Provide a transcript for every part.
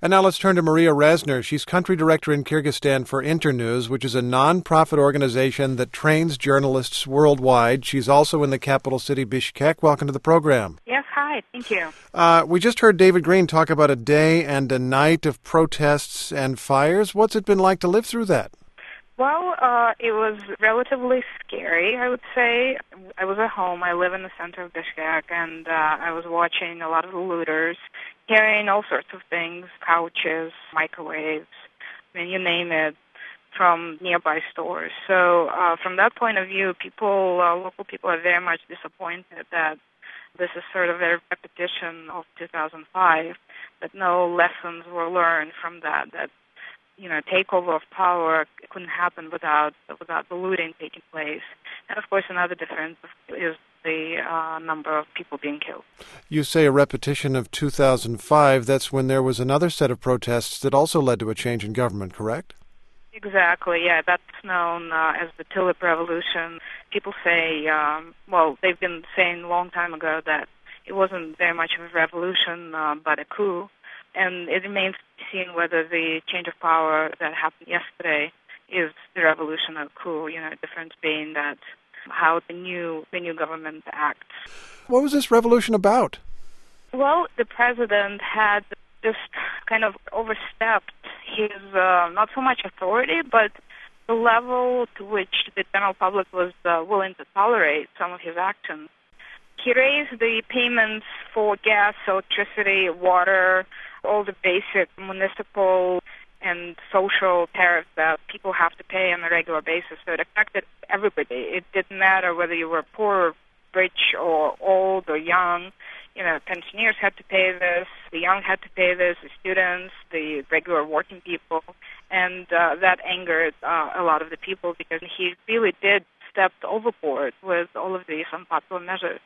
And now let's turn to Maria Razner. She's country director in Kyrgyzstan for Internews, which is a non-profit organization that trains journalists worldwide. She's also in the capital city, Bishkek. Welcome to the program. Yes, hi. Thank you. We just heard David Green talk about a day and a night of protests and fires. What's it been like to live through that? Well, it was relatively scary, I would say. I was at home. I live in the center of Bishkek, and I was watching a lot of the looters carrying all sorts of things, couches, microwaves, I mean, you name it, from nearby stores. So from that point of view, local people are very much disappointed that this is sort of a repetition of 2005, that no lessons were learned from that takeover of power couldn't happen without the looting taking place. And, of course, another difference is the number of people being killed. You say a repetition of 2005. That's when there was another set of protests that also led to a change in government, correct? Exactly, yeah. That's known as the Tulip Revolution. People say, they've been saying a long time ago that it wasn't very much of a revolution, but a coup. And it remains to be seen whether the change of power that happened yesterday is the revolution or coup, the difference being that how the new government acts. What was this revolution about? Well, the president had just kind of overstepped his, not so much authority, but the level to which the general public was willing to tolerate some of his actions. He raised the payments for gas, electricity, water, all the basic municipal and social tariffs that people have to pay on a regular basis. So it affected everybody. It didn't matter whether you were poor, rich, or old or young. Pensioners had to pay this, the young had to pay this, the students, the regular working people. And that angered a lot of the people because he really did step overboard with all of these unpopular measures.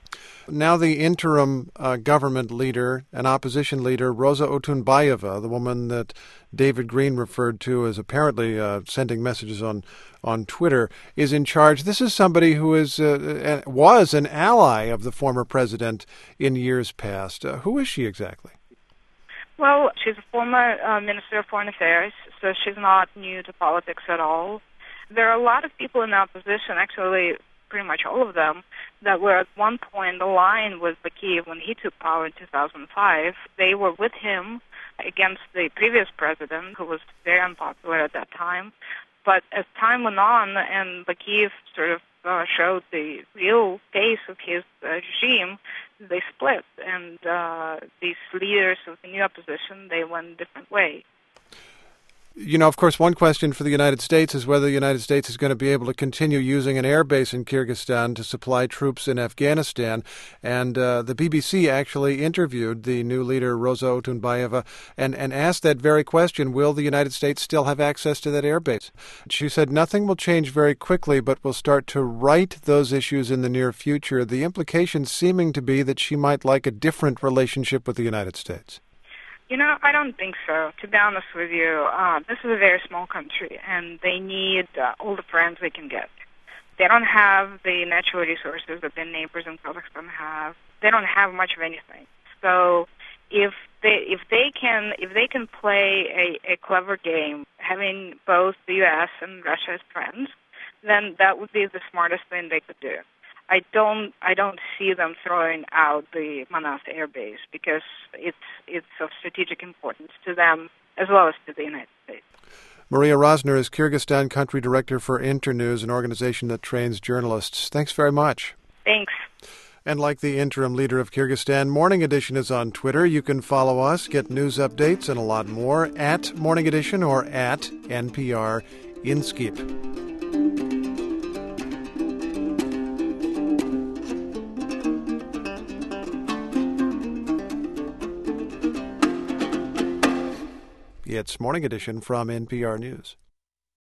Now the interim government leader, an opposition leader, Rosa Otunbayeva, the woman that David Green referred to as apparently sending messages on Twitter, is in charge. This is somebody who was an ally of the former president in years past. Who is she exactly? Well, she's a former Minister of Foreign Affairs, so she's not new to politics at all. There are a lot of people in the opposition, actually pretty much all of them, that were at one point aligned with Bakiyev when he took power in 2005. They were with him against the previous president, who was very unpopular at that time. But as time went on and Bakiyev sort of showed the real face of his regime, they split. And these leaders of the new opposition, they went a different way. Of course, one question for the United States is whether the United States is going to be able to continue using an air base in Kyrgyzstan to supply troops in Afghanistan. And the BBC actually interviewed the new leader, Rosa Otunbayeva, and asked that very question, will the United States still have access to that air base? She said nothing will change very quickly, but we'll start to right those issues in the near future, the implication seeming to be that she might like a different relationship with the United States. I don't think so, to be honest with you. This is a very small country, and they need all the friends they can get. They don't have the natural resources that their neighbors in Kazakhstan have. They don't have much of anything. So if they can play a clever game, having both the U.S. and Russia as friends, then that would be the smartest thing they could do. I don't see them throwing out the Manas Air Base because it's of strategic importance to them as well as to the United States. Maria Razner is Kyrgyzstan country director for Internews, an organization that trains journalists. Thanks very much. Thanks. And like the interim leader of Kyrgyzstan, Morning Edition is on Twitter. You can follow us, get news updates, and a lot more at Morning Edition or at NPR InSkip. It's Morning Edition from NPR News.